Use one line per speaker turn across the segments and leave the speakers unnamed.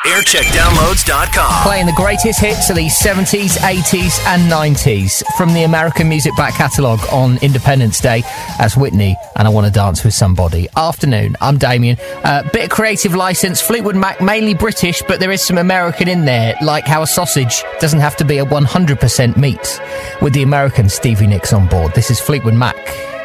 Aircheckdownloads.com.
Playing the greatest hits of the 70s, 80s and 90s from the American music back catalogue on Independence Day. That's Whitney and I Want to Dance with Somebody. Afternoon, I'm Damien. Bit of creative licence, Fleetwood Mac, mainly British, but there is some American in there, like how a sausage doesn't have to be a 100% meat. With the American Stevie Nicks on board, this is Fleetwood Mac.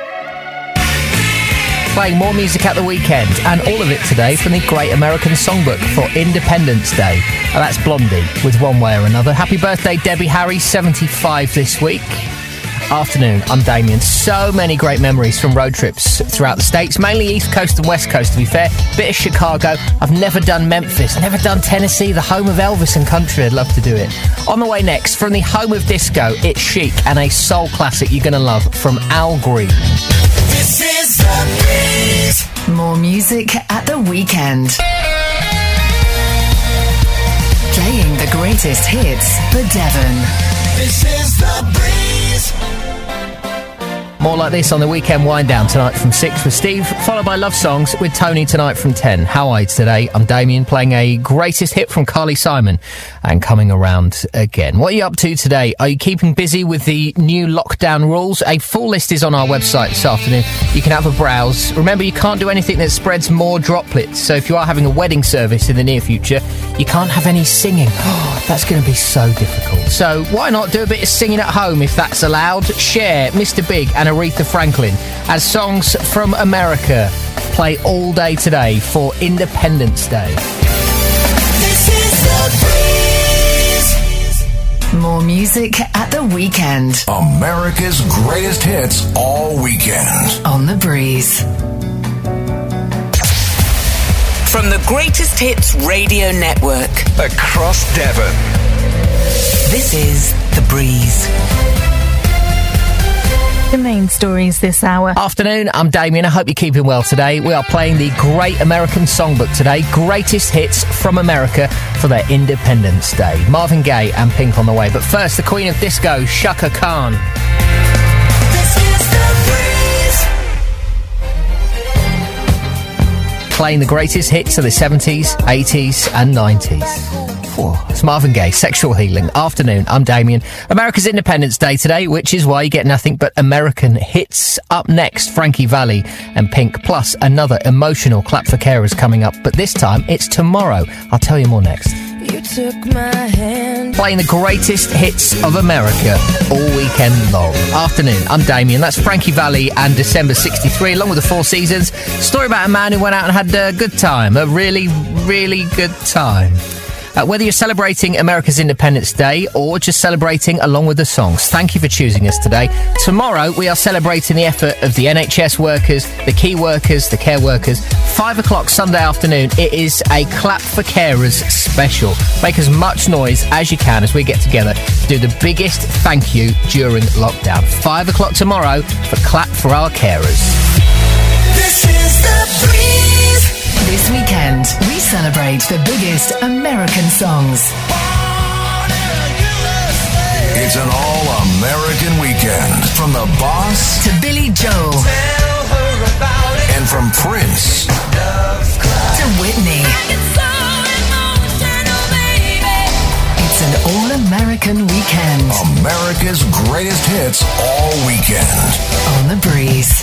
Playing more music at the weekend, and all of it today from the Great American Songbook for Independence Day. And that's Blondie with One Way or Another. Happy birthday, Debbie Harry, 75 this week. Afternoon, I'm Damien. So many great memories from road trips throughout the States, mainly East Coast and West Coast, to be fair. Bit of Chicago. I've never done Memphis, never done Tennessee, the home of Elvis and country. I'd love to do it. On the way next, from the home of disco, it's Chic and a soul classic you're going to love from Al Green.
This is The Breeze.
More music at the weekend. Playing the greatest hits for Devon.
This is The Breeze.
More like this on the weekend wind down tonight from 6 with Steve, followed by Love Songs with Tony tonight from 10. How are you today? I'm Damien, playing a greatest hit from Carly Simon and coming around again. What are you up to today? Are you keeping busy with the new lockdown rules? A full list is on our website this afternoon. You can have a browse. Remember, you can't do anything that spreads more droplets. So if you are having a wedding service in the near future, you can't have any singing. That's going to be so difficult. So why not do a bit of singing at home if that's allowed? Cher, Mr. Big and Aretha Franklin as songs from America play all day today for Independence Day.
This is The Breeze.
More music at the weekend.
America's greatest hits all weekend.
On The Breeze.
From the Greatest Hits Radio Network.
Across Devon.
This is The Breeze.
The main stories this hour.
Afternoon, I'm Damien. I hope you're keeping well today. We are playing the Great American Songbook today. Greatest hits from America for their Independence Day. Marvin Gaye and Pink on the way. But first, the Queen of Disco, Chaka Khan.
This is The Breeze.
Playing the greatest hits of the 70s, 80s and 90s. It's Marvin Gaye, Sexual Healing. Afternoon, I'm Damien. America's Independence Day today, which is why you get nothing but American hits. Up next, Frankie Valli and Pink, plus another emotional clap for carers coming up. But this time, it's tomorrow. I'll tell you more next.
You took my hand.
Playing the greatest hits of America all weekend long. Afternoon, I'm Damien. That's Frankie Valli and December 63, along with the Four Seasons. Story about a man who went out and had a good time. A really, really good time. Whether you're celebrating America's Independence Day or just celebrating along with the songs, thank you for choosing us today. Tomorrow, we are celebrating the effort of the NHS workers, the key workers, the care workers. 5 o'clock Sunday afternoon, it is a Clap for Carers special. Make as much noise as you can as we get together to do the biggest thank you during lockdown. 5 o'clock tomorrow for Clap for Our Carers.
This is The Breeze.
This weekend, we celebrate the biggest American songs.
It's an all-American weekend. From The Boss
To Billy Joel.
Tell her about it.
and from Prince
To Whitney. It's an all-American weekend.
America's greatest hits all weekend.
On The Breeze.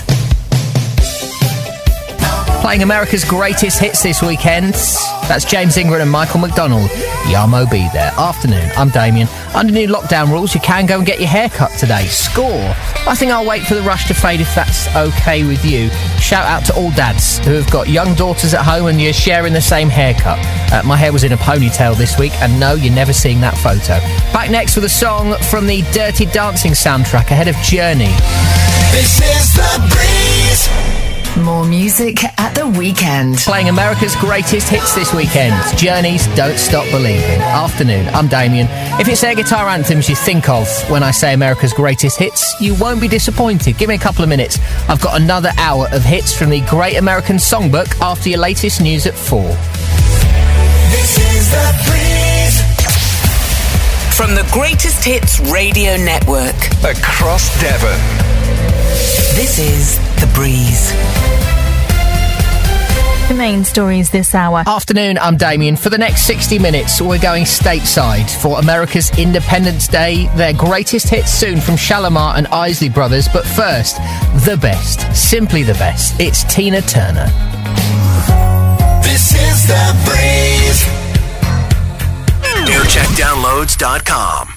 Playing America's greatest hits this weekend. That's James Ingram and Michael McDonald. Yamo Be There. Afternoon, I'm Damien. Under new lockdown rules, you can go and get your hair cut today. Score. I think I'll wait for the rush to fade if that's okay with you. Shout out to all dads who have got young daughters at home and you're sharing the same haircut. My hair was in a ponytail this week, and no, you're never seeing that photo. Back next with a song from the Dirty Dancing soundtrack ahead of Journey.
This is The Breeze.
More music at the weekend.
Playing America's greatest hits this weekend. Journey's Don't Stop Believing. Afternoon, I'm Damien. If it's air guitar anthems you think of when I say America's greatest hits, you won't be disappointed. Give me a couple of minutes. I've got another hour of hits from the Great American Songbook after your latest news at 4.
This is The Breeze.
From the Greatest Hits Radio Network.
Across Devon.
This is The Breeze.
The main stories this hour.
Afternoon, I'm Damien. For the next 60 minutes, we're going stateside for America's Independence Day. Their greatest hits soon from Shalamar and Isley Brothers. But first, the best. Simply the best. It's Tina Turner.
This is The Breeze.
Aircheckdownloads.com.